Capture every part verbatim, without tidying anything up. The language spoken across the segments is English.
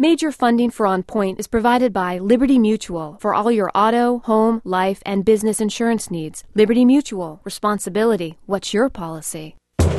Major funding for On Point is provided by Liberty Mutual for all your auto, home, life, and business insurance needs. Liberty Mutual. Responsibility. What's your policy?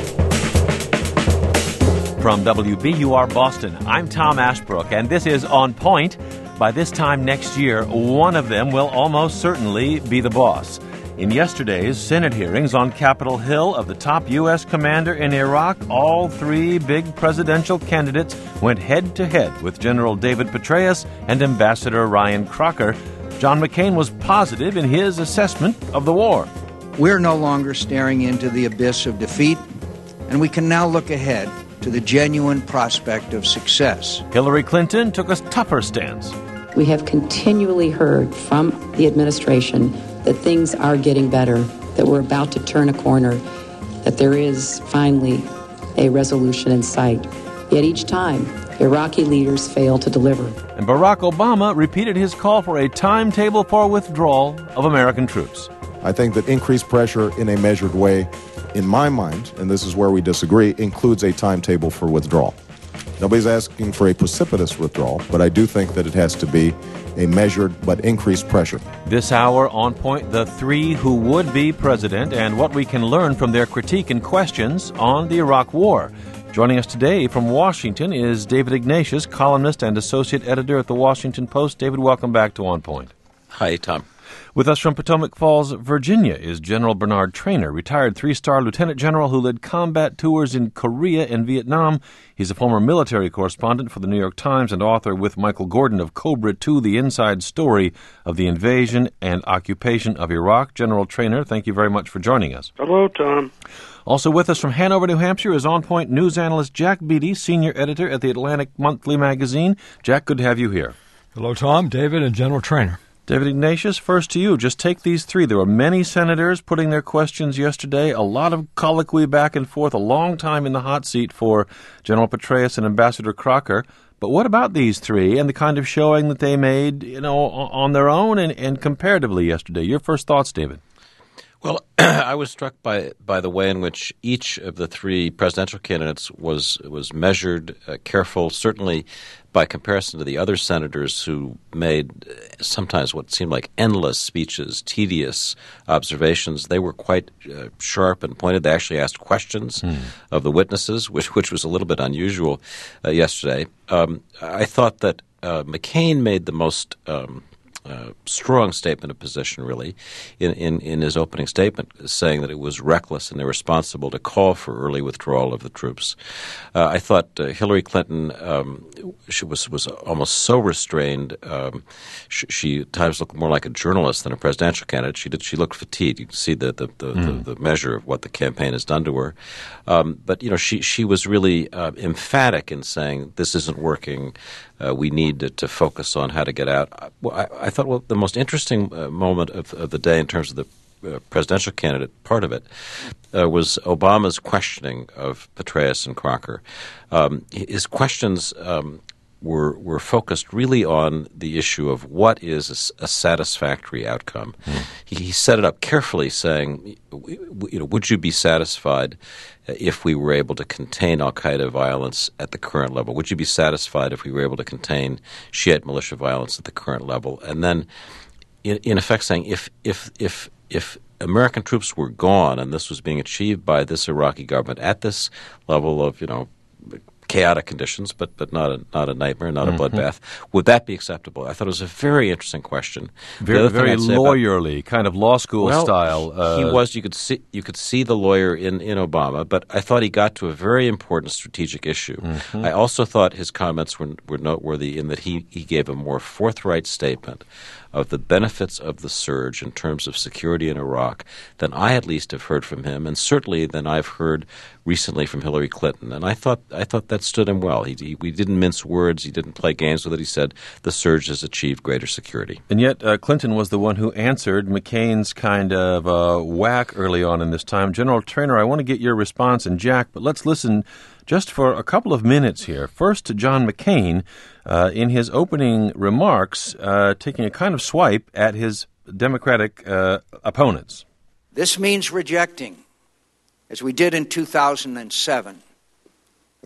From W B U R Boston, I'm Tom Ashbrook, and this is On Point. By this time next year, one of them will almost certainly be the boss. In yesterday's Senate hearings on Capitol Hill of the top U S commander in Iraq, all three big presidential candidates went head-to-head with General David Petraeus and Ambassador Ryan Crocker. John McCain was positive in his assessment of the war. We're no longer staring into the abyss of defeat, and we can now look ahead to the genuine prospect of success. Hillary Clinton took a tougher stance. We have continually heard from the administration that things are getting better, that we're about to turn a corner, that there is finally a resolution in sight. Yet each time, Iraqi leaders fail to deliver. And Barack Obama repeated his call for a timetable for withdrawal of American troops. I think that increased pressure in a measured way, in my mind, and this is where we disagree, includes a timetable for withdrawal. Nobody's asking for a precipitous withdrawal, but I do think that it has to be a measured but increased pressure. This hour, On Point, the three who would be president and what we can learn from their critique and questions on the Iraq War. Joining us today from Washington is David Ignatius, columnist and associate editor at the Washington Post. David, welcome back to On Point. Hi, Tom. With us from Potomac Falls, Virginia, is General Bernard Traynor, retired three-star lieutenant general who led combat tours in Korea and Vietnam. He's a former military correspondent for the New York Times and author with Michael Gordon of Cobra two, the inside story of the invasion and occupation of Iraq. General Traynor, thank you very much for joining us. Hello, Tom. Also with us from Hanover, New Hampshire, is On Point news analyst Jack Beatty, senior editor at the Atlantic Monthly magazine. Jack, good to have you here. Hello, Tom, David, and General Traynor. David Ignatius, first to you. Just take these three. There were many senators putting their questions yesterday, a lot of colloquy back and forth, a long time in the hot seat for General Petraeus and Ambassador Crocker. But what about these three and the kind of showing that they made, you know, on their own and, and comparatively yesterday? Your first thoughts, David? Well, I was struck by by the way in which each of the three presidential candidates was was measured, uh, careful, certainly by comparison to the other senators who made sometimes what seemed like endless speeches, tedious observations. They were quite uh, sharp and pointed. They actually asked questions hmm. of the witnesses, which which was a little bit unusual uh, yesterday. Um, I thought that uh, McCain made the most um, Uh, strong statement of position, really, in, in, in his opening statement, saying that it was reckless and irresponsible to call for early withdrawal of the troops. Uh, I thought uh, Hillary Clinton um, she was was almost so restrained. Um, she, she at times looked more like a journalist than a presidential candidate. She did. She looked fatigued. You can see the the, the, mm. the, the measure of what the campaign has done to her. Um, but you know, she she was really uh, emphatic in saying this isn't working. Uh, we need to, to focus on how to get out. Well, I, I thought well, the most interesting uh, moment of, of the day in terms of the uh, presidential candidate part of it uh, was Obama's questioning of Petraeus and Crocker. Um, his questions um, were were focused really on the issue of what is a, a satisfactory outcome. Mm. He, he set it up carefully, saying, you know, would you be satisfied if we were able to contain al-Qaeda violence at the current level? Would you be satisfied if we were able to contain Shiite militia violence at the current level? And then, in, in effect, saying if if if if American troops were gone and this was being achieved by this Iraqi government at this level of, you know, chaotic conditions, but but not a not a nightmare, not mm-hmm. a bloodbath. Would that be acceptable? I thought it was a very interesting question. Very very lawyerly, about, kind of law school well, style. Uh, he was. You could see you could see the lawyer in, in Obama, but I thought he got to a very important strategic issue. Mm-hmm. I also thought his comments were were noteworthy in that he he gave a more forthright statement of the benefits of the surge in terms of security in Iraq than I at least have heard from him, and certainly than I've heard recently from Hillary Clinton. And I thought I thought that stood him well. He, he we didn't mince words. He didn't play games with it. He said the surge has achieved greater security. And yet uh, Clinton was the one who answered McCain's kind of uh, whack early on in this time. General Traynor, I want to get your response, and Jack, but let's listen just for a couple of minutes here. First to John McCain uh, in his opening remarks, uh, taking a kind of swipe at his Democratic uh, opponents. This means rejecting, as we did in two thousand seven,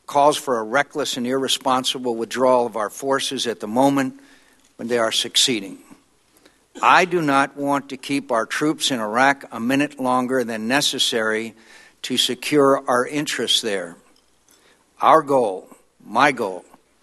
calls for a reckless and irresponsible withdrawal of our forces at the moment when they are succeeding. I do not want to keep our troops in Iraq a minute longer than necessary to secure our interests there. Our goal, my goal,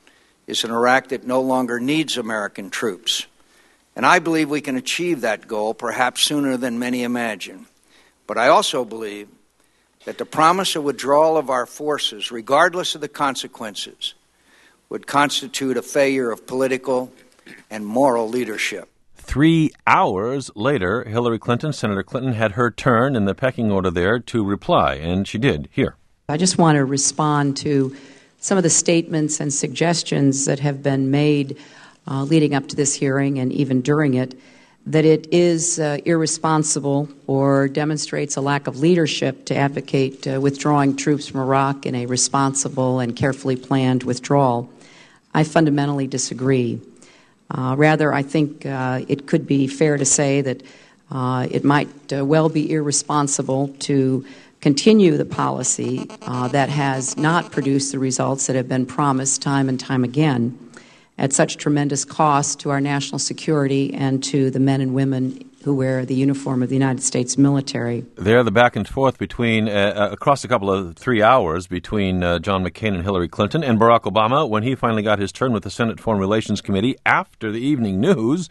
is an Iraq that no longer needs American troops. And I believe we can achieve that goal perhaps sooner than many imagine. But I also believe that the promise of withdrawal of our forces, regardless of the consequences, would constitute a failure of political and moral leadership. Three hours later, Hillary Clinton, Senator Clinton, had her turn in the pecking order there to reply, and she did. Here. I just want to respond to some of the statements and suggestions that have been made uh, leading up to this hearing and even during it, that it is uh, irresponsible or demonstrates a lack of leadership to advocate uh, withdrawing troops from Iraq in a responsible and carefully planned withdrawal. I fundamentally disagree. Uh, rather, I think uh, it could be fair to say that uh, it might uh, well be irresponsible to continue the policy uh, that has not produced the results that have been promised time and time again at such tremendous cost to our national security and to the men and women who wear the uniform of the United States military. There, the back and forth between, uh, across a couple of three hours between uh, John McCain and Hillary Clinton, and Barack Obama, when he finally got his turn with the Senate Foreign Relations Committee after the evening news,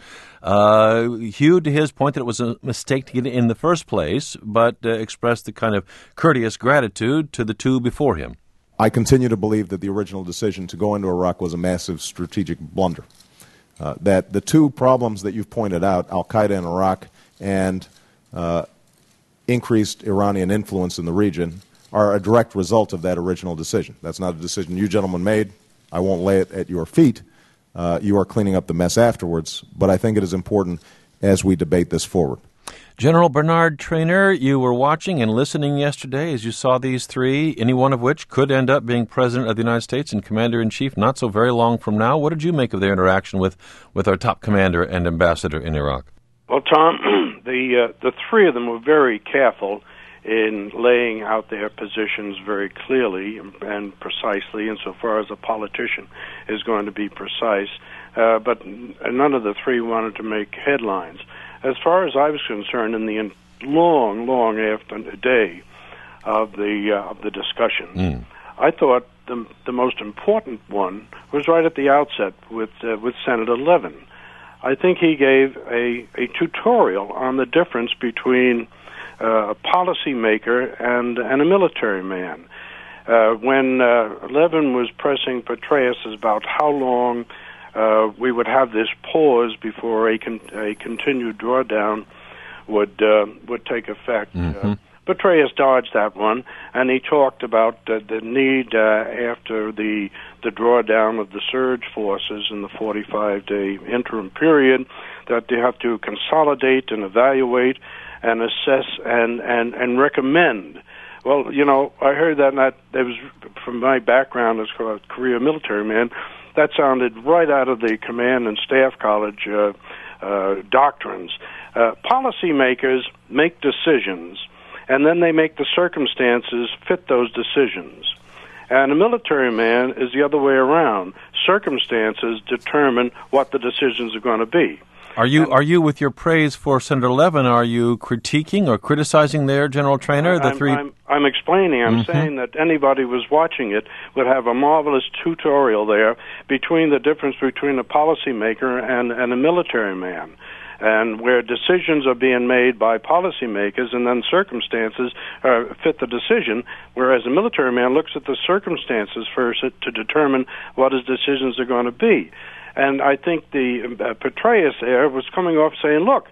uh, hewed to his point that it was a mistake to get in the first place, but uh, expressed the kind of courteous gratitude to the two before him. I continue to believe that the original decision to go into Iraq was a massive strategic blunder. Uh, that the two problems that you've pointed out, al-Qaeda in Iraq and uh, increased Iranian influence in the region, are a direct result of that original decision. That's not a decision you gentlemen made. I won't lay it at your feet. Uh, you are cleaning up the mess afterwards, but I think it is important as we debate this forward. General Bernard Traynor, you were watching and listening yesterday as you saw these three, any one of which could end up being President of the United States and Commander-in-Chief not so very long from now. What did you make of their interaction with, with our top commander and ambassador in Iraq? Well, Tom, the, uh, the three of them were very careful in laying out their positions very clearly and precisely, insofar as a politician is going to be precise. Uh, but none of the three wanted to make headlines. As far as I was concerned, in the long, long after day of the uh, of the discussion, mm. I thought the the most important one was right at the outset with uh, with Senator Levin. I think he gave a, a tutorial on the difference between uh, a policymaker and and a military man. Uh, when uh, Levin was pressing Petraeus about how long Uh, we would have this pause before a, con- a continued drawdown would uh, would take effect. Mm-hmm. Uh, Petraeus dodged that one, and he talked about uh, the need uh, after the the drawdown of the surge forces in the forty-five day interim period that they have to consolidate and evaluate and assess and, and, and recommend. Well, you know, I heard that, and that, that was from my background as a career military man. That sounded right out of the Command and Staff College uh, uh, doctrines. Uh, policymakers make decisions, and then they make the circumstances fit those decisions. And a military man is the other way around. Circumstances determine what the decisions are going to be. Are you, are you, with your praise for Senator Levin, are you critiquing or criticizing there, General Traynor, the I'm, three... I'm, I'm explaining. I'm mm-hmm. saying that anybody who was watching it would have a marvelous tutorial there between the difference between a policymaker and, and a military man, and where decisions are being made by policymakers and then circumstances uh, fit the decision, whereas a military man looks at the circumstances first to determine what his decisions are going to be. And I think the uh, Petraeus there was coming off saying, look,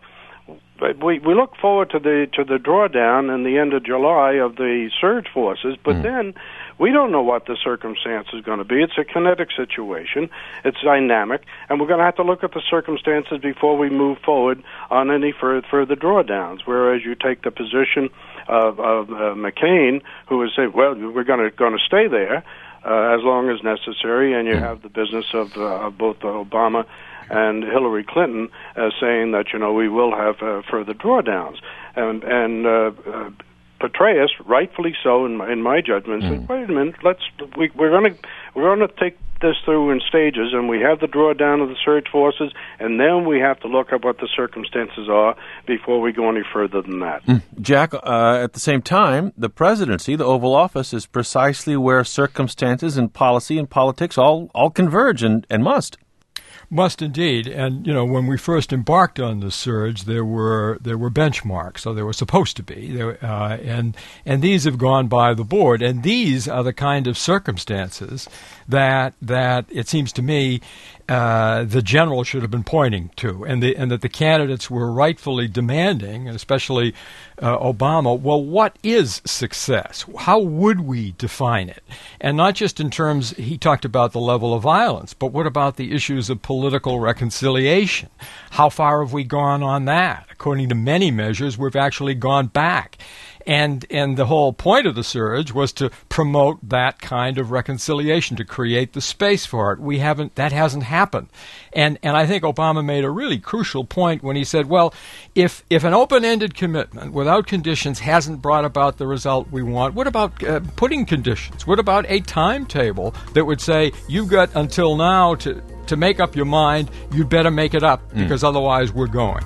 we we look forward to the to the drawdown in the end of July of the surge forces, but mm. then we don't know what the circumstance is going to be. It's a kinetic situation. It's dynamic, and we're going to have to look at the circumstances before we move forward on any further, further drawdowns, whereas you take the position of, of uh, McCain, who would say, well, we're going to going to stay there Uh, as long as necessary, and you have the business of, uh, of both Obama and Hillary Clinton uh, saying that, you know, we will have uh, further drawdowns. And, and uh, uh, Petraeus, rightfully so, in my, in my judgment, mm. said, "Wait a minute, let's we, we're going to we're going to take this through in stages, and we have the drawdown of the surge forces, and then we have to look at what the circumstances are before we go any further than that." Mm. Jack, uh, at the same time, the presidency, the Oval Office, is precisely where circumstances and policy and politics all all converge and, and must. Must indeed, and you know when we first embarked on the surge, there were there were benchmarks, so there were supposed to be, there, uh, and and these have gone by the board, and these are the kind of circumstances that that it seems to me uh, the general should have been pointing to, and the and that the candidates were rightfully demanding, especially uh, Obama. Well, what is success? How would we define it? And not just in terms, he talked about the level of violence, but what about the issues of political reconciliation? How far have we gone on that? According to many measures, we've actually gone back. And and the whole point of the surge was to promote that kind of reconciliation, to create the space for it. We haven't, that hasn't happened. And and I think Obama made a really crucial point when he said, well, if if an open-ended commitment without conditions hasn't brought about the result we want, what about uh, putting conditions? What about a timetable that would say, you've got until now to, to make up your mind, you'd better make it up, because mm. otherwise we're going.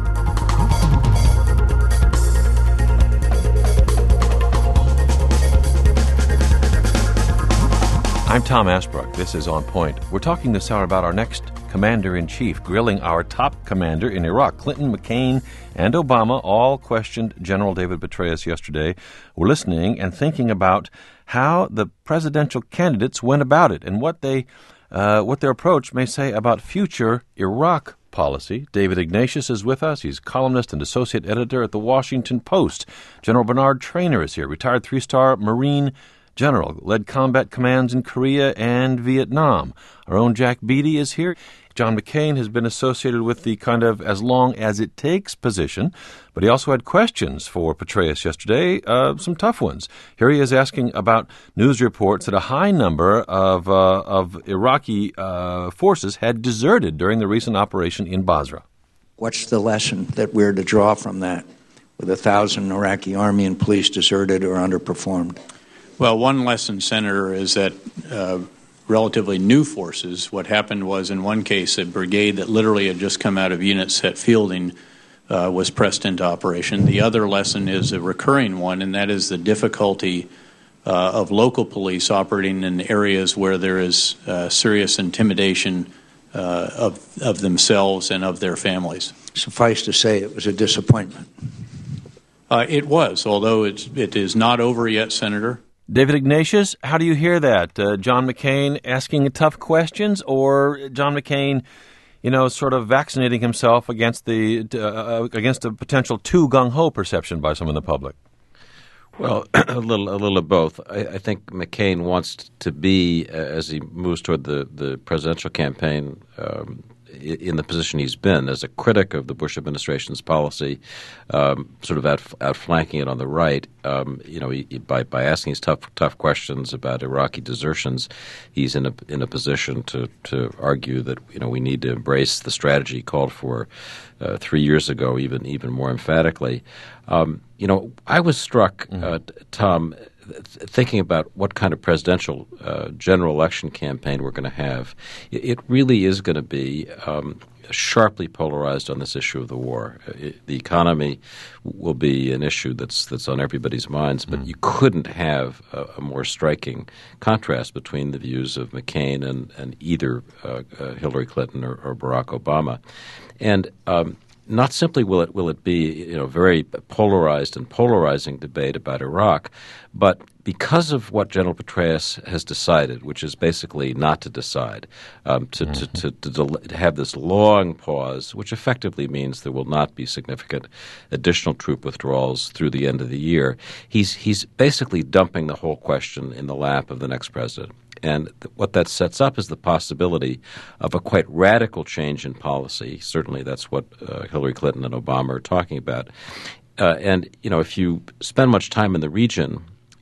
I'm Tom Ashbrook. This is On Point. We're talking this hour about our next commander-in-chief, grilling our top commander in Iraq. Clinton, McCain, and Obama all questioned General David Petraeus yesterday. We're listening and thinking about how the presidential candidates went about it and what they, uh, what their approach may say about future Iraq policy. David Ignatius is with us. He's columnist and associate editor at The Washington Post. General Bernard Traynor is here, retired three-star Marine General, led combat commands in Korea and Vietnam. Our own Jack Beatty is here. John McCain has been associated with the kind of as long as it takes position, but he also had questions for Petraeus yesterday, uh, some tough ones. Here he is asking about news reports that a high number of uh, of Iraqi uh, forces had deserted during the recent operation in Basra. What's the lesson that we're to draw from that, with a thousand Iraqi army and police deserted or underperformed? Well, one lesson, Senator, is that uh, relatively new forces, what happened was in one case a brigade that literally had just come out of unit set fielding uh, was pressed into operation. The other lesson is a recurring one, and that is the difficulty uh, of local police operating in areas where there is uh, serious intimidation uh, of, of themselves and of their families. Suffice to say, it was a disappointment. Uh, it was, although it's, it is not over yet, Senator. David Ignatius, how do you hear that? Uh, John McCain asking tough questions, or John McCain, you know, sort of vaccinating himself against the uh, against a potential too gung-ho perception by some in the public? Well, a little, a little of both. I, I think McCain wants to be, uh, as he moves toward the, the presidential campaign, um, in the position he's been as a critic of the Bush administration's policy, um, sort of out, outflanking it on the right. Um, you know, he, by by asking these tough tough questions about Iraqi desertions, he's in a in a position to to argue that you know we need to embrace the strategy called for uh, three years ago, even even more emphatically. Um, you know, I was struck, mm-hmm. uh, Tom, thinking about what kind of presidential uh, general election campaign we're going to have. It, it really is going to be um, sharply polarized on this issue of the war. It, the economy will be an issue that's that's on everybody's minds, but mm. you couldn't have a, a more striking contrast between the views of McCain and, and either uh, uh, Hillary Clinton or, or Barack Obama. And um, not simply will it will it be you know very polarized and polarizing debate about Iraq, but because of what General Petraeus has decided, which is basically not to decide, um, to, mm-hmm. to, to, to, del- to have this long pause, which effectively means there will not be significant additional troop withdrawals through the end of the year, he's he's basically dumping the whole question in the lap of the next president. And th- what that sets up is the possibility of a quite radical change in policy. Certainly that's what uh, Hillary Clinton and Obama are talking about. Uh, and, you know, if you spend much time in the region,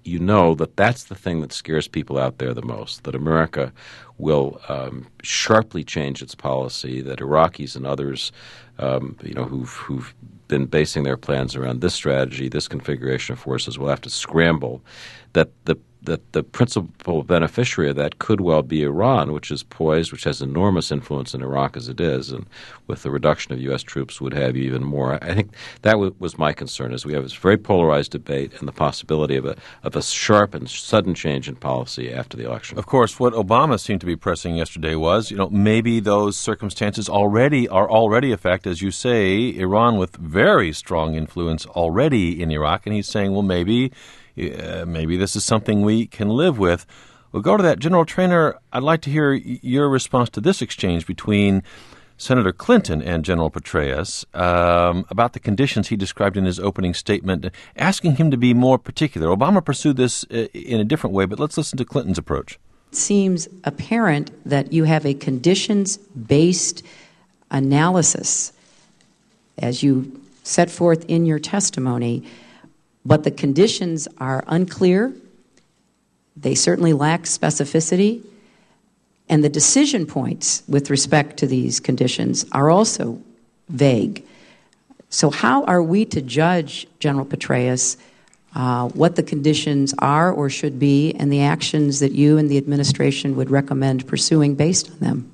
you know that that's the thing that scares people out there the most, that America will um, sharply change its policy, that Iraqis and others, um, you know, who've, who've been basing their plans around this strategy, this configuration of forces, will have to scramble, that the that the principal beneficiary of that could well be Iran, which is poised, which has enormous influence in Iraq as it is, and with the reduction of U S troops would have even more. I think that w- was my concern, is we have this very polarized debate and the possibility of a of a sharp and sudden change in policy after the election. Of course, what Obama seemed to be pressing yesterday was, you know, maybe those circumstances already are already a fact, as you say, Iran with very strong influence already in Iraq, and he's saying, well, maybe Uh, maybe this is something we can live with. We'll go to that. General Traynor, I'd like to hear your response to this exchange between Senator Clinton and General Petraeus um, about the conditions he described in his opening statement, asking him to be more particular. Obama pursued this uh, in a different way, but let's listen to Clinton's approach. It seems apparent that you have a conditions-based analysis, as you set forth in your testimony, but the conditions are unclear, they certainly lack specificity, and the decision points with respect to these conditions are also vague. So how are we to judge, General Petraeus, uh, what the conditions are or should be and the actions that you and the administration would recommend pursuing based on them?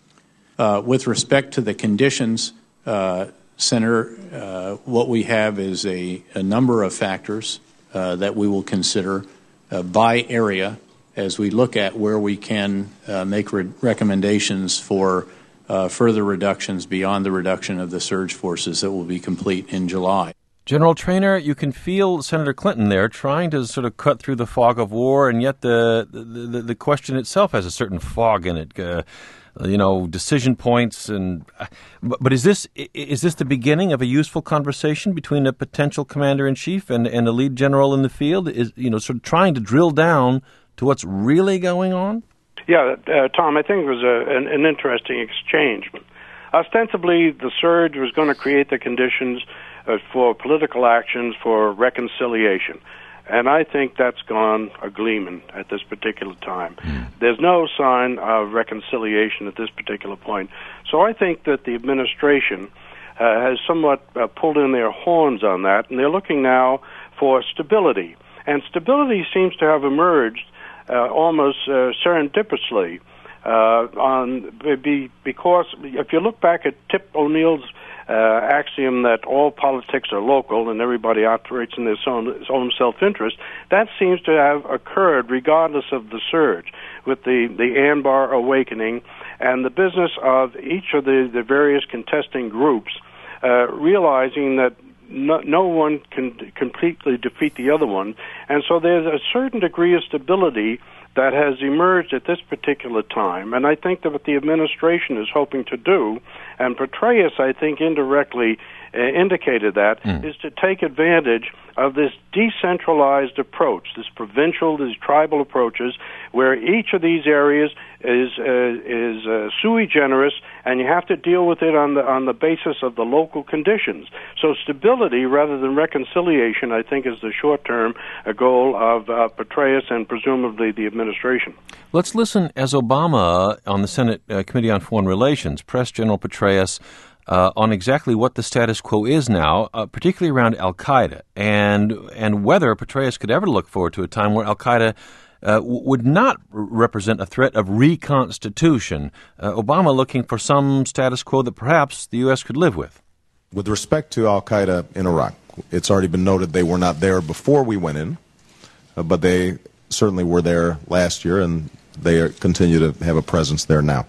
Uh, with respect to the conditions, uh, Senator, uh, what we have is a, a number of factors uh, that we will consider uh, by area as we look at where we can uh, make re- recommendations for uh, further reductions beyond the reduction of the surge forces that will be complete in July. General Traynor, you can feel Senator Clinton there trying to sort of cut through the fog of war, and yet the the, the, the question itself has a certain fog in it. Uh, you know, decision points, and but, but is this is this the beginning of a useful conversation between a potential commander in chief and, and a lead general in the field? Is, you know, sort of trying to drill down to what's really going on? Yeah, uh, Tom, I think it was a, an, an interesting exchange. Ostensibly, the surge was going to create the conditions uh, for political actions for reconciliation. And I think that's gone a-gleaming at this particular time. Mm. There's no sign of reconciliation at this particular point. So I think that the administration uh, has somewhat uh, pulled in their horns on that, and they're looking now for stability. And stability seems to have emerged uh, almost uh, serendipitously uh, on be, because if you look back at Tip O'Neill's Uh, axiom that all politics are local and everybody operates in their own, his own self-interest, that seems to have occurred regardless of the surge, with the, the Anbar awakening and the business of each of the, the various contesting groups uh, realizing that no, no one can completely defeat the other one. And so there's a certain degree of stability that has emerged at this particular time. And I think that what the administration is hoping to do, and Petraeus, I think, indirectly uh, indicated that, mm. is to take advantage of this decentralized approach, this provincial, these tribal approaches, where each of these areas is uh, is uh, sui generis, and you have to deal with it on the on the basis of the local conditions. So stability rather than reconciliation, I think, is the short-term uh, goal of uh, Petraeus and presumably the administration. Let's listen as Obama on the Senate uh, Committee on Foreign Relations pressed General Petraeus Uh, on exactly what the status quo is now, uh, particularly around Al-Qaeda, and and whether Petraeus could ever look forward to a time where Al-Qaeda uh, w- would not r- represent a threat of reconstitution. Uh, Obama looking for some status quo that perhaps the U S could live with. With respect to Al-Qaeda in Iraq, it's already been noted they were not there before we went in, uh, but they certainly were there last year, and they are, continue to have a presence there now.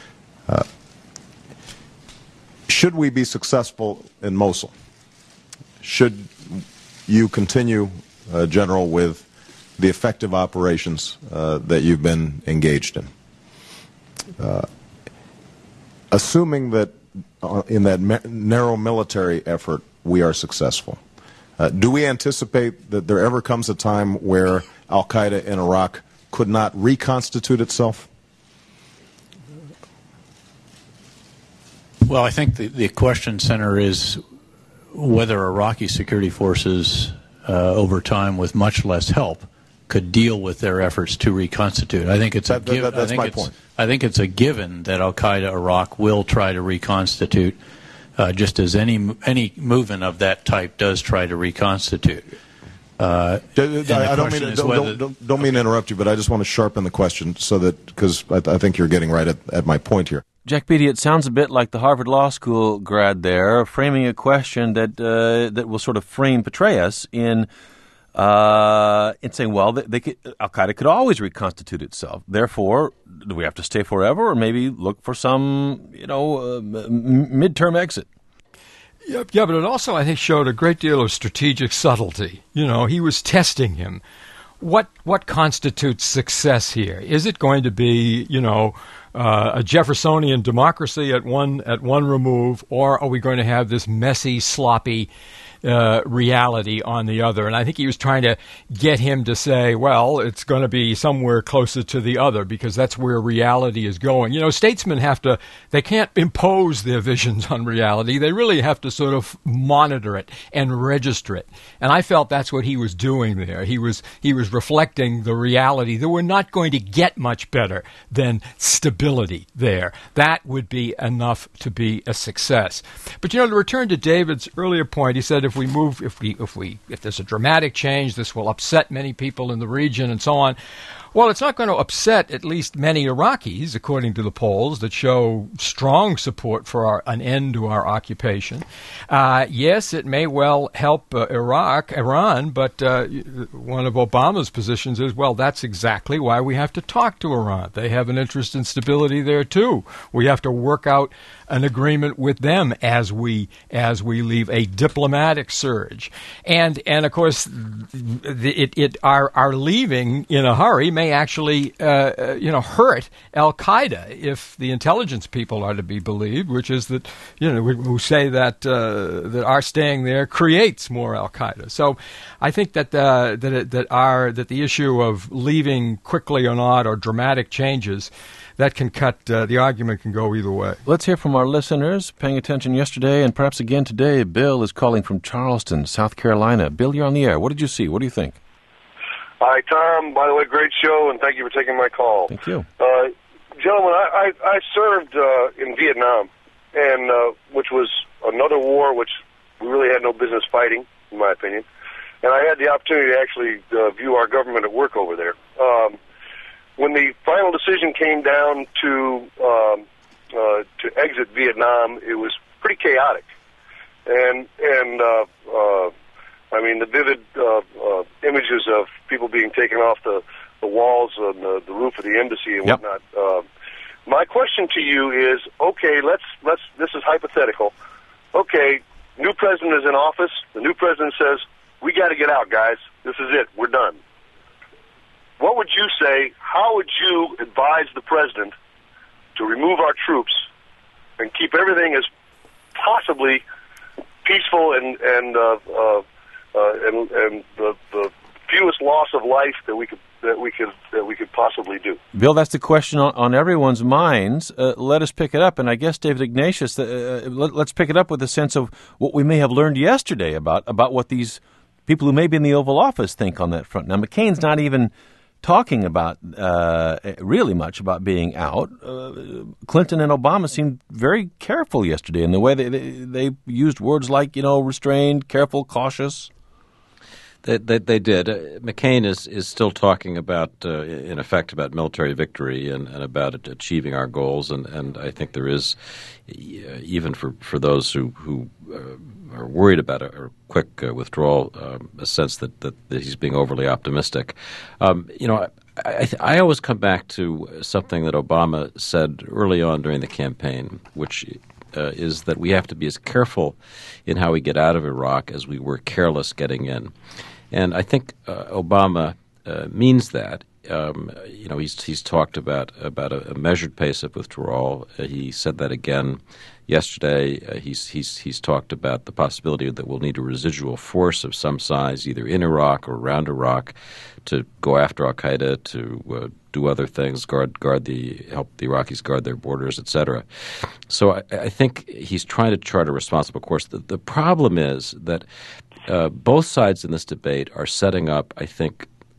Uh, Should we be successful in Mosul? Should you continue, uh, General, with the effective operations uh, that you've been engaged in? Uh, assuming that uh, in that ma- narrow military effort we are successful, uh, do we anticipate that there ever comes a time where Al-Qaeda in Iraq could not reconstitute itself? Well, I think the, the question, Senator, is whether Iraqi security forces uh, over time with much less help could deal with their efforts to reconstitute. I think it's that, a given. That, that's I think my it's, point. I think it's a given that Al Qaeda Iraq will try to reconstitute, uh, just as any any movement of that type does try to reconstitute. Uh, I, I don't mean to, don't, whether, don't, don't, don't mean to interrupt you, but I just want to sharpen the question so that because I, I think you're getting right at, at my point here. Jack Beatty, it sounds a bit like the Harvard Law School grad there, framing a question that uh, that will sort of frame Petraeus in uh, in saying, well, they, they could, Al Qaeda could always reconstitute itself. Therefore, do we have to stay forever, or maybe look for some, you know, uh, m- midterm exit? Yeah, yeah, but it also, I think, showed a great deal of strategic subtlety. You know, he was testing him. What what constitutes success here? Is it going to be, you know, uh, a Jeffersonian democracy at one at one remove, or are we going to have this messy, sloppy uh, reality on the other? And I think he was trying to get him to say, well, it's going to be somewhere closer to the other because that's where reality is going. You know, statesmen have to, they can't impose their visions on reality. They really have to sort of monitor it and register it. And I felt that's what he was doing there. He was he was reflecting the reality that we're not going to get much better than stability there. That would be enough to be a success. But, you know, to return to David's earlier point, he said if we move, if we, if we, if there's a dramatic change, this will upset many people in the region and so on. Well, it's not going to upset at least many Iraqis, according to the polls that show strong support for our, an end to our occupation. Uh, yes, it may well help uh, Iraq, Iran, but uh, one of Obama's positions is, well, that's exactly why we have to talk to Iran. They have an interest in stability there, too. We have to work out an agreement with them as we as we leave a diplomatic surge. And, and of course, the, it, it our, our leaving in a hurry may actually, uh, you know, hurt Al Qaeda if the intelligence people are to be believed, which is that, you know, who say that uh, that our staying there creates more Al Qaeda. So, I think that uh, that it, that our that the issue of leaving quickly or not or dramatic changes, that can cut, uh, the argument can go either way. Let's hear from our listeners paying attention yesterday and perhaps again today. Bill is calling from Charleston, South Carolina. Bill, you're on the air. What did you see? What do you think? Hi, Tom. By the way, great show, and thank you for taking my call. Thank you. Uh, gentlemen, I, I, I served uh, in Vietnam, and uh, which was another war which we really had no business fighting, in my opinion. And I had the opportunity to actually uh, view our government at work over there. Um, when the final decision came down to um, uh, to exit Vietnam, it was pretty chaotic. And, and uh, uh, I mean, the vivid uh, uh, images of people being taken off the, the walls on the, the roof of the embassy and yep. whatnot. Uh, my question to you is, okay, let's let's. This is hypothetical. Okay, new president is in office. The new president says, "We got to get out, guys. This is it. We're done." What would you say? How would you advise the president to remove our troops and keep everything as possibly peaceful and and uh, uh, uh, and, and the, the fewest loss of life that we could that we could that we could possibly do? Bill, that's the question on, on everyone's minds. Uh, let us pick it up, and I guess David Ignatius, uh, let, let's pick it up with a sense of what we may have learned yesterday about about what these people who may be in the Oval Office think on that front. Now, McCain's not even talking about uh, really much about being out. Uh, Clinton and Obama seemed very careful yesterday in the way they, they, they used words like, you know, restrained, careful, cautious. They, they, they did. Uh, McCain is, is still talking about, uh, in effect, about military victory and, and about achieving our goals. And, and I think there is, uh, even for, for those who, who uh, are worried about a, a quick uh, withdrawal, um, a sense that, that, that he's being overly optimistic. Um, you know, I, I, I always come back to something that Obama said early on during the campaign, which uh, is that we have to be as careful in how we get out of Iraq as we were careless getting in. And I think uh, Obama uh, means that. Um, you know, he's he's talked about about a, a measured pace of withdrawal. Uh, he said that again yesterday. Uh, he's he's he's talked about the possibility that we'll need a residual force of some size, either in Iraq or around Iraq, to go after Al Qaeda, to uh, do other things, guard guard the help the Iraqis guard their borders, et cetera. So I, I think he's trying to chart a responsible course. The, the problem is that uh, both sides in this debate are setting up, I think,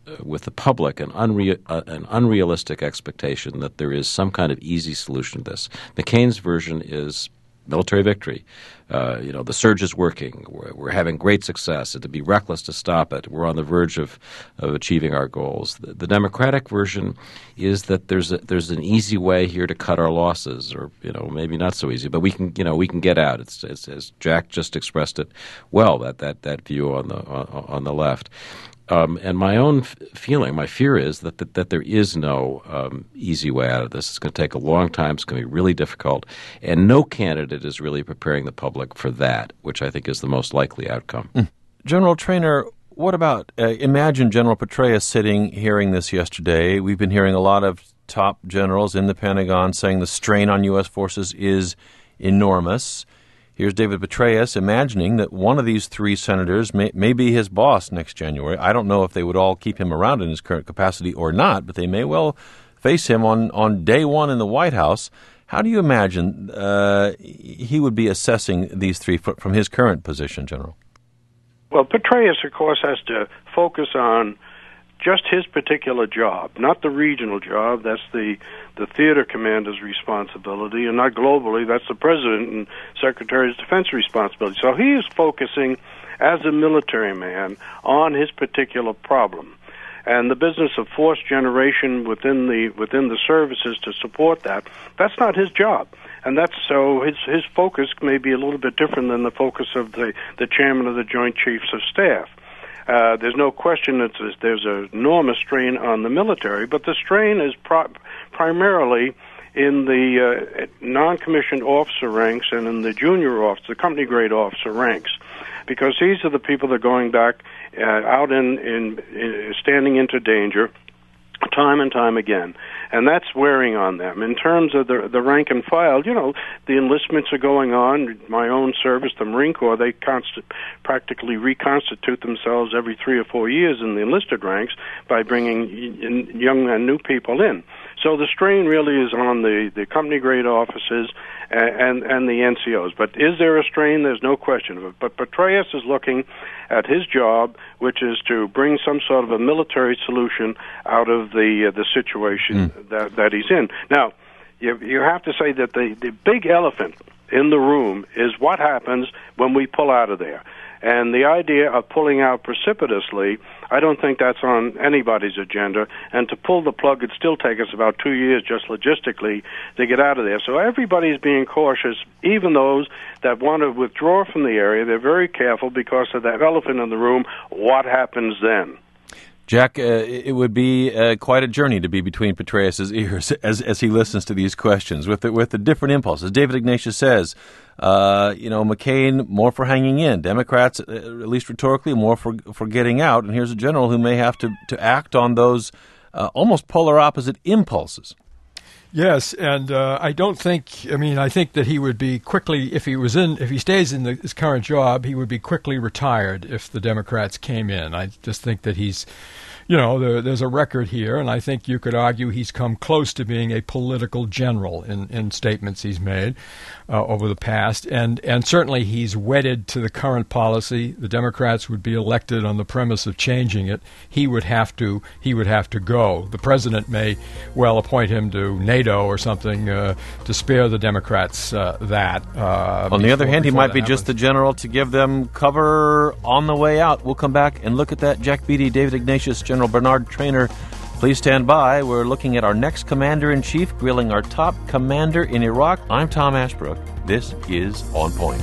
with the public an, unre- uh, an unrealistic expectation that there is some kind of easy solution to this. McCain's version is military victory. Uh, you know, the surge is working. We're, we're having great success. It'd be reckless to stop it. We're on the verge of, of achieving our goals. The, the Democratic version is that there's a, there's an easy way here to cut our losses, or you know, maybe not so easy, but we can you know we can get out. It's, it's as Jack just expressed it well. That that that view on the on, on the left. Um, and my own f- feeling, my fear is that, that, that there is no um, easy way out of this. It's going to take a long time. It's going to be really difficult. And no candidate is really preparing the public for that, which I think is the most likely outcome. Mm. General Traynor, what about, uh, imagine General Petraeus sitting, hearing this yesterday. We've been hearing a lot of top generals in the Pentagon saying the strain on U S forces is enormous. Here's David Petraeus imagining that one of these three senators may, may be his boss next January. I don't know if they would all keep him around in his current capacity or not, but they may well face him on, on day one in the White House. How do you imagine uh, he would be assessing these three from his current position, General? Well, Petraeus, of course, has to focus on just his particular job, not the regional job. That's the, the theater commander's responsibility, and not globally. That's the president and secretary of defense responsibility. So he is focusing, as a military man, on his particular problem. And the business of force generation within the within the services to support that, that's not his job. And that's so his his focus may be a little bit different than the focus of the, the chairman of the Joint Chiefs of Staff. Uh, there's no question that there's an enormous strain on the military, but the strain is pro- primarily in the uh, non-commissioned officer ranks and in the junior officer, the company-grade officer ranks, because these are the people that are going back uh, out in, in, in standing into danger time and time again, and that's wearing on them. In terms of the the rank and file, you know, the enlistments are going on. My own service, the Marine Corps, they const- practically reconstitute themselves every three or four years in the enlisted ranks by bringing young and new people in. So the strain really is on the, the company-grade officers and, and, and the N C Os. But is there a strain? There's no question of it. But Petraeus is looking at his job, which is to bring some sort of a military solution out of the uh, the situation mm. that, that he's in. Now, you, you have to say that the, the big elephant in the room is what happens when we pull out of there. And the idea of pulling out precipitously, I don't think that's on anybody's agenda. And to pull the plug, it'd still take us about two years just logistically to get out of there. So everybody's being cautious, even those that want to withdraw from the area. They're very careful because of that elephant in the room. What happens then? Jack, uh, it would be uh, quite a journey to be between Petraeus' ears as as he listens to these questions with the, with the different impulses. David Ignatius says, uh, you know, McCain more for hanging in, Democrats, uh, at least rhetorically, more for for getting out. And here's a general who may have to, to act on those uh, almost polar opposite impulses. Yes, and uh, I don't think, I mean, I think that he would be quickly, if he was in, if he stays in the, his current job, he would be quickly retired if the Democrats came in. I just think that he's, you know, there, there's a record here, and I think you could argue he's come close to being a political general in, in statements he's made uh, over the past, and, and certainly he's wedded to the current policy. The Democrats would be elected on the premise of changing it. He would have to, he would have to go. The president may well appoint him to NATO or something uh, to spare the Democrats uh, that. Uh, on the other hand, he might be happens. just the general to give them cover on the way out. We'll come back and look at that. Jack Beatty, David Ignatius, General Bernard Traynor, please stand by. We're looking at our next commander-in-chief, grilling our top commander in Iraq. I'm Tom Ashbrook. This is On Point.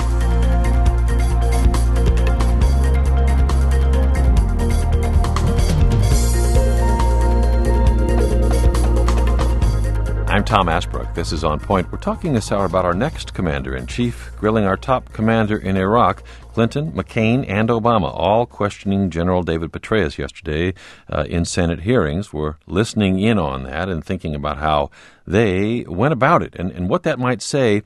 I'm Tom Ashbrook. This is On Point. We're talking this hour about our next commander-in-chief, grilling our top commander in Iraq. Clinton, McCain, and Obama, all questioning General David Petraeus yesterday uh, in Senate hearings. We're listening in on that and thinking about how they went about it and, and what that might say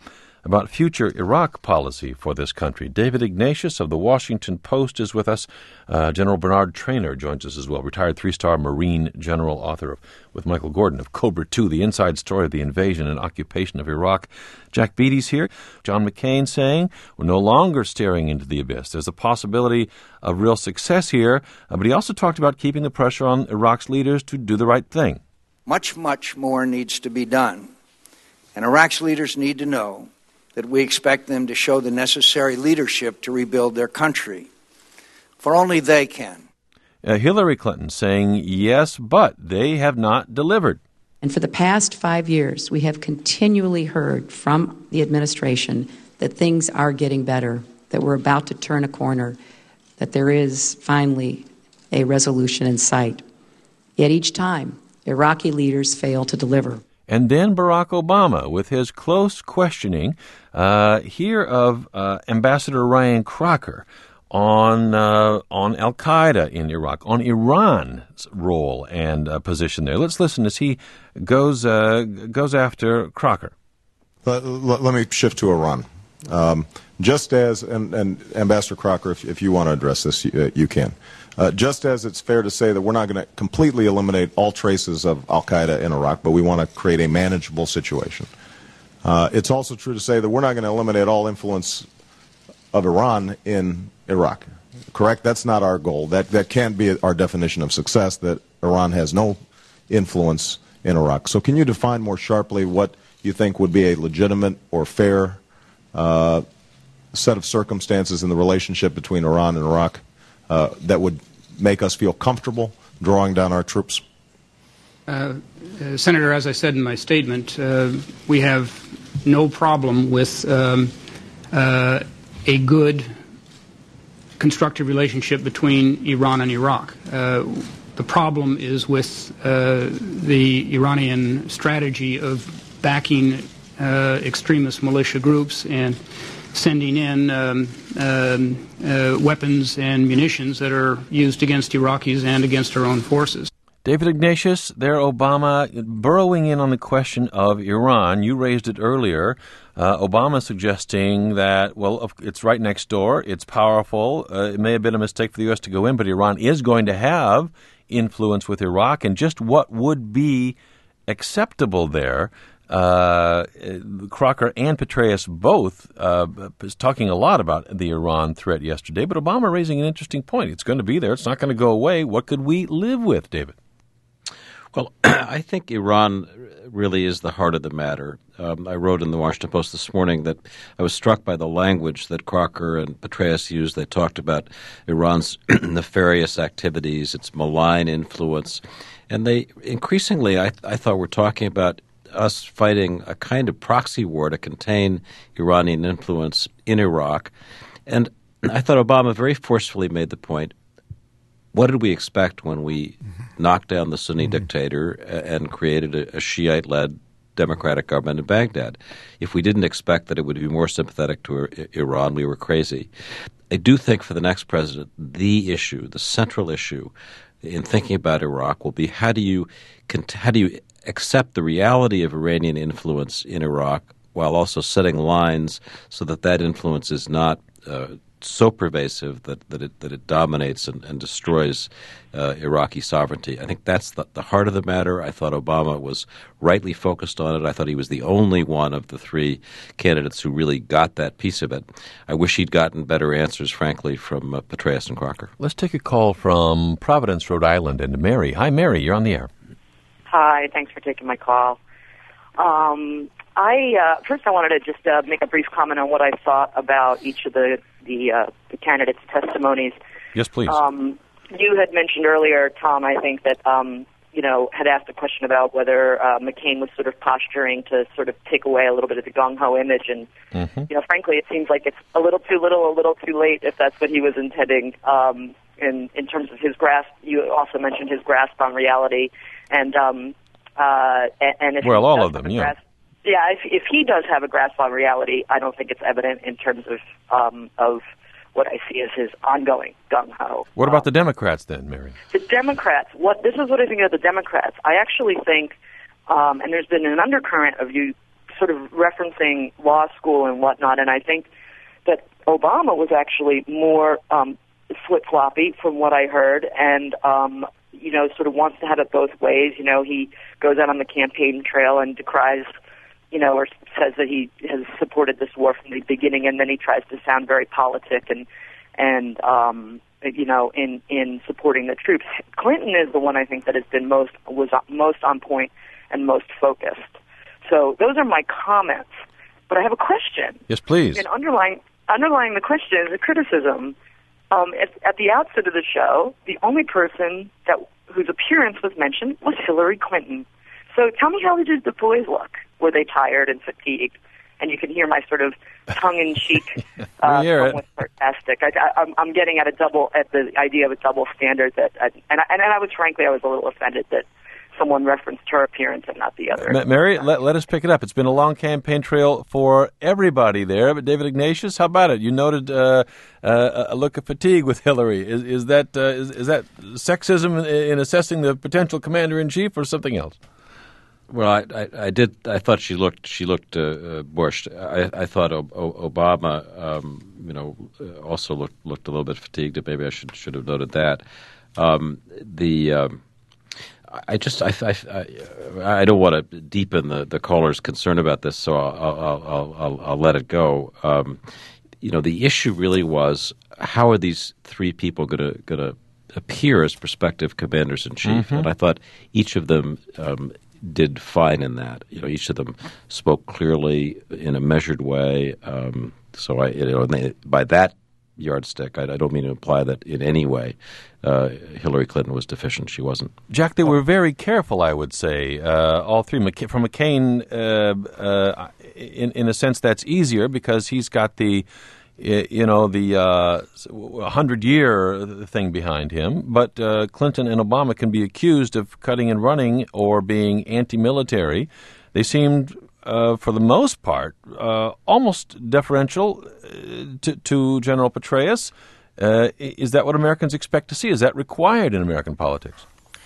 about future Iraq policy for this country. David Ignatius of the Washington Post is with us. Uh, General Bernard Traynor joins us as well, retired three-star Marine general, author of, with Michael Gordon, of Cobra two, the inside story of the invasion and occupation of Iraq. Jack Beatty's here. John McCain saying we're no longer staring into the abyss. There's a possibility of real success here, uh, but he also talked about keeping the pressure on Iraq's leaders to do the right thing. Much, much more needs to be done. And Iraq's leaders need to know that we expect them to show the necessary leadership to rebuild their country, for only they can. Uh, Hillary Clinton saying yes, but they have not delivered. And for the past five years, we have continually heard from the administration that things are getting better, that we're about to turn a corner, that there is finally a resolution in sight. Yet each time, Iraqi leaders fail to deliver. And then Barack Obama, with his close questioning uh, here of uh, Ambassador Ryan Crocker on uh, on Al-Qaeda in Iraq, on Iran's role and uh, position there. Let's listen as he goes uh, goes after Crocker. Let, let, let me shift to Iran. Um, just as, and, and Ambassador Crocker, if, if you want to address this, you, uh, you can. Uh, just as it's fair to say that we're not going to completely eliminate all traces of Al-Qaeda in Iraq, but we want to create a manageable situation. Uh, it's also true to say that we're not going to eliminate all influence of Iran in Iraq. Correct? That's not our goal. That, that can't be our definition of success, that Iran has no influence in Iraq. So can you define more sharply what you think would be a legitimate or fair uh, set of circumstances in the relationship between Iran and Iraq uh, that would make us feel comfortable drawing down our troops? Uh, uh, Senator, as I said in my statement, uh, we have no problem with um, uh, a good, constructive relationship between Iran and Iraq. Uh, the problem is with uh, the Iranian strategy of backing uh, extremist militia groups and sending in um, um, uh, weapons and munitions that are used against Iraqis and against our own forces. David Ignatius, there, Obama burrowing in on the question of Iran. You raised it earlier. Uh, Obama suggesting that, well, it's right next door. It's powerful. Uh, it may have been a mistake for the U S to go in, but Iran is going to have influence with Iraq. And just what would be acceptable there? Uh, Crocker and Petraeus both uh, is talking a lot about the Iran threat yesterday, but Obama raising an interesting point. It's going to be there. It's not going to go away. What could we live with, David? Well, I think Iran really is the heart of the matter. Um, I wrote in the Washington Post this morning that I was struck by the language that Crocker and Petraeus used. They talked about Iran's nefarious activities, its malign influence, and they increasingly, I, I thought, were talking about us fighting a kind of proxy war to contain Iranian influence in Iraq. And I thought Obama very forcefully made the point, what did we expect when we mm-hmm. knocked down the Sunni mm-hmm. dictator and created a, a Shiite-led democratic government in Baghdad? If we didn't expect that it would be more sympathetic to Iran, we were crazy. I do think for the next president, the issue, the central issue in thinking about Iraq will be how do you how do you accept the reality of Iranian influence in Iraq while also setting lines so that that influence is not uh, so pervasive that, that, it, that it dominates and, and destroys uh, Iraqi sovereignty. I think that's the, the heart of the matter. I thought Obama was rightly focused on it. I thought he was the only one of the three candidates who really got that piece of it. I wish he'd gotten better answers, frankly, from uh, Petraeus and Crocker. Let's take a call from Providence, Rhode Island, and Mary. Hi, Mary. You're on the air. Hi, thanks for taking my call. Um, I uh, first, I wanted to just uh, make a brief comment on what I thought about each of the the, uh, the candidates' testimonies. Yes, please. Um, you had mentioned earlier, Tom, I think that um, you know had asked a question about whether uh, McCain was sort of posturing to sort of take away a little bit of the gung ho image, and mm-hmm. you know, frankly, it seems like it's a little too little, a little too late, if that's what he was intending. Um, in in terms of his grasp, you also mentioned his grasp on reality. And um, uh, and if well, all of them, yeah, grasp, yeah. If if he does have a grasp on reality, I don't think it's evident in terms of um, of what I see as his ongoing gung ho. What about um, the Democrats then, Mary? The Democrats. What this is what I think of the Democrats. I actually think, um, and there's been an undercurrent of you sort of referencing law school and whatnot, and I think that Obama was actually more um, flip-floppy from what I heard, and, um, you know, sort of wants to have it both ways. You know, he goes out on the campaign trail and decries, you know, or says that he has supported this war from the beginning, and then he tries to sound very politic and, and um, you know, in, in supporting the troops. Clinton is the one I think that has been most, was most on point and most focused. So those are my comments. But I have a question. Yes, please. And underlying, underlying the question is a criticism. Um, at, at the outset of the show, the only person that whose appearance was mentioned was Hillary Clinton. So tell me, how did the boys look? Were they tired and fatigued? And you can hear my sort of tongue-in-cheek, uh, somewhat sarcastic. I, I, I'm, I'm getting at a double, at the idea of a double standard that, I, and, I, and I was frankly, I was a little offended that someone referenced her appearance and not the other. Mary, let, let us pick it up. It's been a long campaign trail for everybody there. But David Ignatius, how about it? You noted uh, uh, a look of fatigue with Hillary. Is, is that uh, is, is that sexism in, in assessing the potential commander-in-chief or something else? Well, I, I, I did. I thought she looked. She looked uh, uh, bushed. I, I thought o- o- Obama, um, you know, also looked looked a little bit fatigued. Maybe I should should have noted that. Um, the um, I just I, I, I don't want to deepen the, the caller's concern about this, so I'll I'll I'll, I'll, I'll let it go. Um, you know, the issue really was, how are these three people going to going to appear as prospective commanders in chief? Mm-hmm. And I thought each of them um, did fine in that. You know, each of them spoke clearly in a measured way. Um, so I, you know, they, by that yardstick, I, I don't mean to imply that in any way uh, Hillary Clinton was deficient. She wasn't. Jack, they were very careful, I would say, uh, all three. McC- from McCain, uh, uh, in, in a sense, that's easier because he's got the, you know, the uh, hundred-year thing behind him. But uh, Clinton and Obama can be accused of cutting and running or being anti-military. They seemed, uh, for the most part, uh, almost deferential to, to General Petraeus. Uh, is that what Americans expect to see? Is that required in American politics?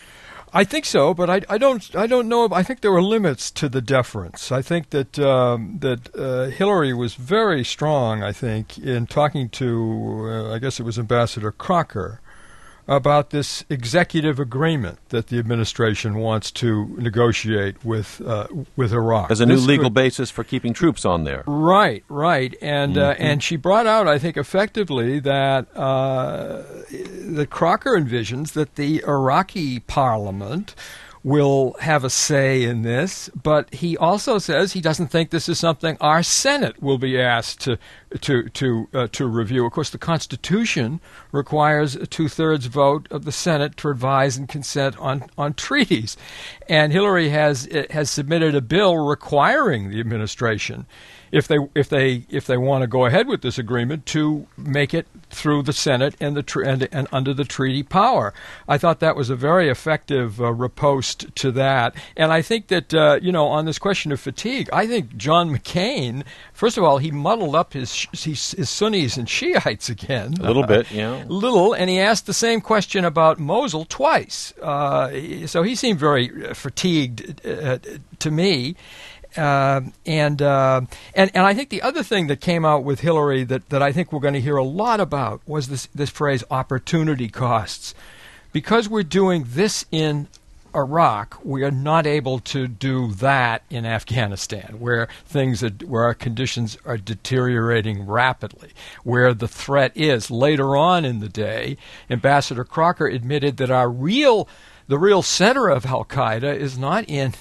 I think so, but I, I don't. I don't know. I think there were limits to the deference. I think that um, that uh, Hillary was very strong. I think in talking to, uh, I guess it was Ambassador Crocker, about this executive agreement that the administration wants to negotiate with uh, with Iraq as a new this legal could, basis for keeping troops on there. Right, right, and mm-hmm. uh, and she brought out, I think, effectively that uh, that Crocker envisions that the Iraqi parliament will have a say in this, but he also says he doesn't think this is something our Senate will be asked to to to uh, to review. Of course, the Constitution requires a two-thirds vote of the Senate to advise and consent on, on treaties, and Hillary has has submitted a bill requiring the administration, if they if they if they want to go ahead with this agreement, to make it through the Senate and the tr- and, and under the treaty power. I thought that was a very effective uh, riposte to that, and I think that uh, you know, on this question of fatigue, I think John McCain, first of all, he muddled up his his, his Sunnis and Shiites again a little uh, bit, yeah, little, and he asked the same question about Mosul twice. Uh, so he seemed very fatigued uh, to me. Uh, and, uh, and and I think the other thing that came out with Hillary that, that I think we're going to hear a lot about was this, this phrase, opportunity costs. Because we're doing this in Iraq, we are not able to do that in Afghanistan, where things are, where our conditions are deteriorating rapidly, where the threat is. Later on in the day, Ambassador Crocker admitted that our real The real center of Al-Qaeda is not in,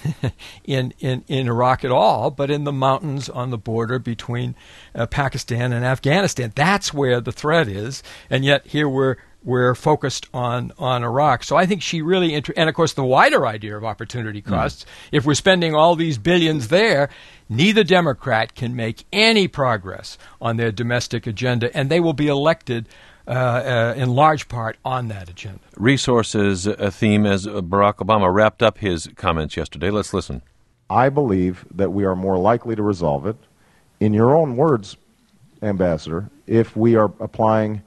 in in in Iraq at all, but in the mountains on the border between uh, Pakistan and Afghanistan. That's where the threat is, and yet here we're we're focused on, on Iraq. So I think she really, inter- and of course the wider idea of opportunity costs. Mm. If we're spending all these billions there, neither Democrat can make any progress on their domestic agenda, and they will be elected Uh, uh, in large part on that agenda. Resources a theme as Barack Obama wrapped up his comments yesterday. Let's listen. I believe that we are more likely to resolve it, in your own words, Ambassador, if we are applying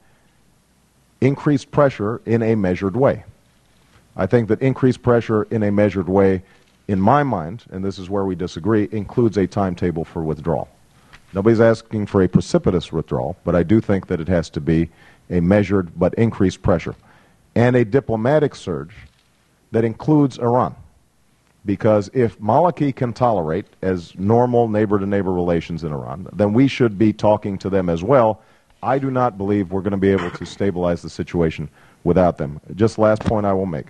increased pressure in a measured way. I think that increased pressure in a measured way in my mind, and this is where we disagree, includes a timetable for withdrawal. Nobody's asking for a precipitous withdrawal, but I do think that it has to be a measured but increased pressure and a diplomatic surge that includes Iran. Because if Maliki can tolerate as normal neighbor-to-neighbor relations in Iran, then we should be talking to them as well. I do not believe we're going to be able to stabilize the situation without them. Just last point I will make.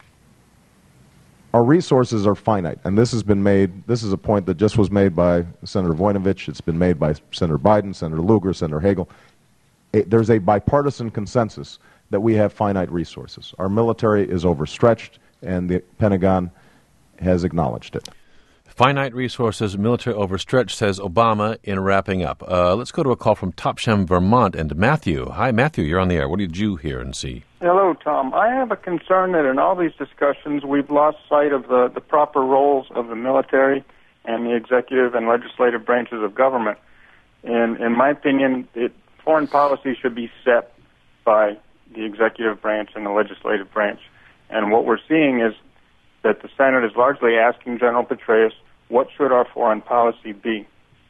Our resources are finite, and this has been made, this is a point that just was made by Senator Voinovich, it's been made by Senator Biden, Senator Lugar, Senator Hagel. It, there's a bipartisan consensus that we have finite resources. Our military is overstretched, and the Pentagon has acknowledged it. Finite resources, military overstretched, says Obama in wrapping up. Uh, let's go to a call from Topsham, Vermont, and Matthew. Hi, Matthew, you're on the air. What did you hear and see? Hello, Tom. I have a concern that in all these discussions we've lost sight of the, the proper roles of the military and the executive and legislative branches of government. And in my opinion, it, foreign policy should be set by the executive branch and the legislative branch. And what we're seeing is that the Senate is largely asking General Petraeus, what should our foreign policy be?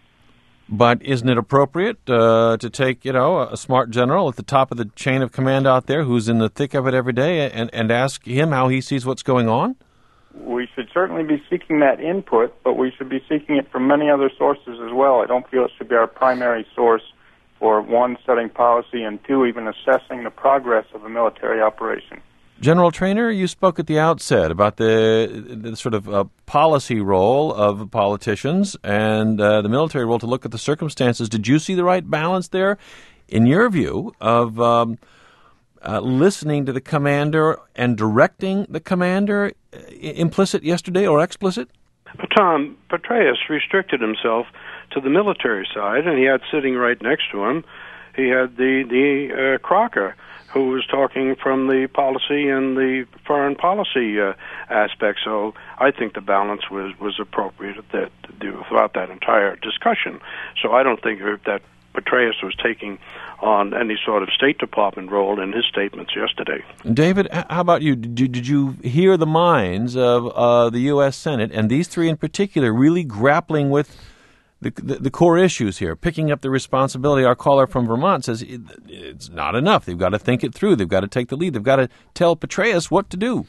But isn't it appropriate uh, to take, you know, a smart general at the top of the chain of command out there who's in the thick of it every day and, and ask him how he sees what's going on? We should certainly be seeking that input, but we should be seeking it from many other sources as well. I don't feel it should be our primary source for, one, setting policy, and two, even assessing the progress of a military operation. General Traynor, you spoke at the outset about the, the sort of uh, policy role of politicians and uh, the military role to look at the circumstances. Did you see the right balance there, in your view, of um, uh, listening to the commander and directing the commander, uh, implicit yesterday or explicit? But Tom, Petraeus restricted himself to the military side, and he had sitting right next to him, he had the, the uh, Crocker, who was talking from the policy and the foreign policy uh, aspect. So I think the balance was, was appropriate at that, to do throughout that entire discussion. So I don't think that Petraeus was taking on any sort of State Department role in his statements yesterday. David, how about you? Did you, did you hear the minds of uh, the U S Senate, and these three in particular, really grappling with The, the, the core issues here, picking up the responsibility? Our caller from Vermont says it, it's not enough. They've got to think it through. They've got to take the lead. They've got to tell Petraeus what to do.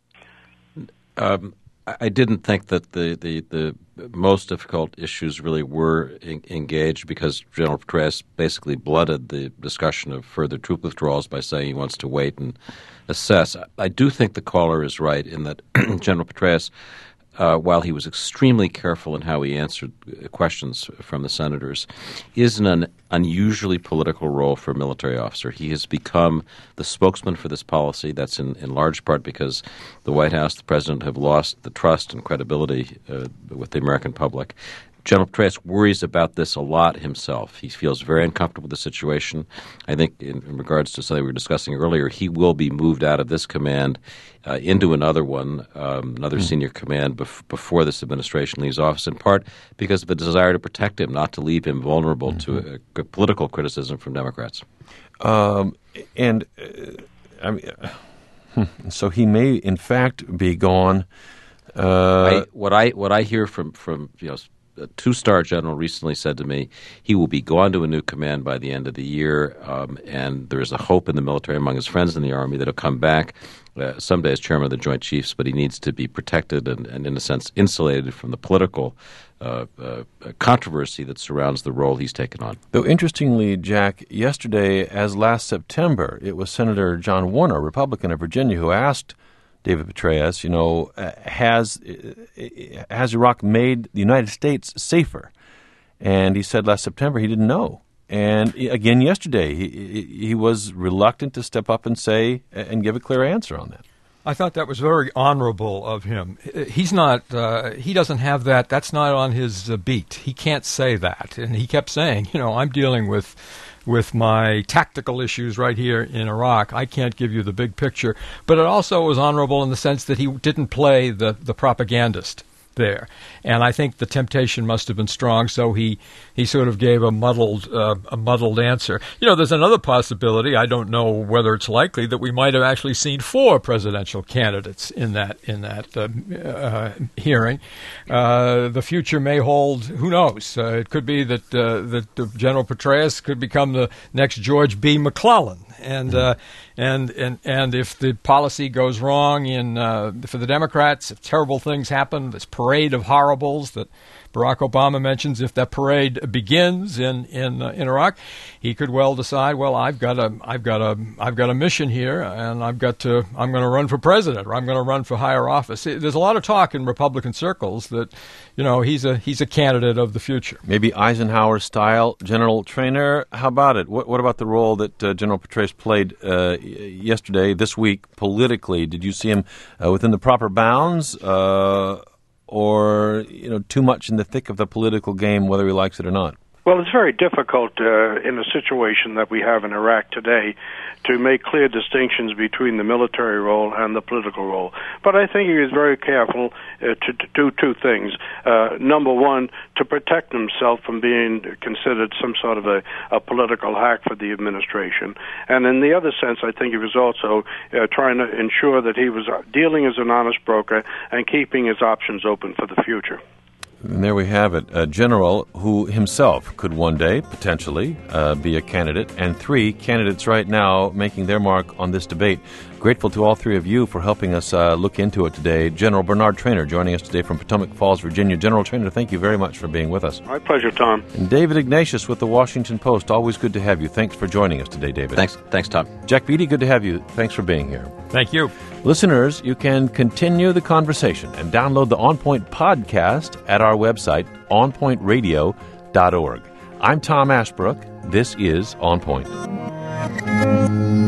Um, I didn't think that the, the, the most difficult issues really were in, engaged because General Petraeus basically blooded the discussion of further troop withdrawals by saying he wants to wait and assess. I, I do think the caller is right in that General Petraeus, Uh, while he was extremely careful in how he answered questions from the senators, is in an unusually political role for a military officer. He has become the spokesman for this policy. That's in, in large part because the White House, the president, have lost the trust and credibility uh, with the American public. General Petraeus worries about this a lot himself. He feels very uncomfortable with the situation. I think in, in regards to something we were discussing earlier, he will be moved out of this command uh, into another one, um, another mm. senior command bef- before this administration leaves office, in part because of the desire to protect him, not to leave him vulnerable mm-hmm. to a, a political criticism from Democrats. Um, and uh, I mean, uh, so he may, in fact, be gone. Uh, I, what I what I hear from from you know. A two-star general recently said to me he will be gone to a new command by the end of the year, um, and there is a hope in the military among his friends in the Army that he'll come back uh, someday as chairman of the Joint Chiefs, but he needs to be protected and, and in a sense, insulated from the political uh, uh, controversy that surrounds the role he's taken on. Though interestingly, Jack, yesterday, as last September, it was Senator John Warner, Republican of Virginia, who asked David Petraeus, you know, uh, has uh, has Iraq made the United States safer? And he said last September he didn't know. And again yesterday, he, he was reluctant to step up and say and give a clear answer on that. I thought that was very honorable of him. He's not, uh, he doesn't have that, that's not on his uh, beat. He can't say that. And he kept saying, you know, I'm dealing with with my tactical issues right here in Iraq. I can't give you the big picture. But it also was honorable in the sense that he didn't play the, the propagandist. there. And I think the temptation must have been strong, so he, he sort of gave a muddled uh, a muddled answer. You know, there's another possibility. I don't know whether it's likely that we might have actually seen four presidential candidates in that in that uh, uh, hearing. Uh, the future may hold. Who knows? Uh, it could be that uh, that uh, General Petraeus could become the next George B. McClellan. And uh, and and and if the policy goes wrong in uh, for the Democrats, if terrible things happen, this parade of horribles that Barack Obama mentions, if that parade begins in in uh, in Iraq, he could well decide, well, I've got a I've got a I've got a mission here, and I've got to I'm going to run for president, or I'm going to run for higher office. There's a lot of talk in Republican circles that, you know, he's a he's a candidate of the future. Maybe Eisenhower style. General Trainer, how about it? What, what about the role that uh, General Petraeus played uh, yesterday, this week, politically? Did you see him uh, within the proper bounds? Uh, or, you know, too much in the thick of the political game, whether he likes it or not? Well, it's very difficult uh, in a situation that we have in Iraq today to make clear distinctions between the military role and the political role. But I think he was very careful uh, to, to do two things. Uh, number one, to protect himself from being considered some sort of a, a political hack for the administration. And in the other sense, I think he was also uh, trying to ensure that he was dealing as an honest broker and keeping his options open for the future. And there we have it, a general who himself could one day, potentially, uh, be a candidate, and three candidates right now making their mark on this debate. Grateful to all three of you for helping us uh, look into it today. General Bernard Trainer joining us today from Potomac Falls, Virginia. General Trainer, thank you very much for being with us. My pleasure, Tom. And David Ignatius with the Washington Post. Always good to have you. Thanks for joining us today, David. Thanks, thanks, Tom. Jack Beatty, good to have you. Thanks for being here. Thank you. Listeners, you can continue the conversation and download the On Point podcast at our website, on point radio dot org. I'm Tom Ashbrook. This is On Point.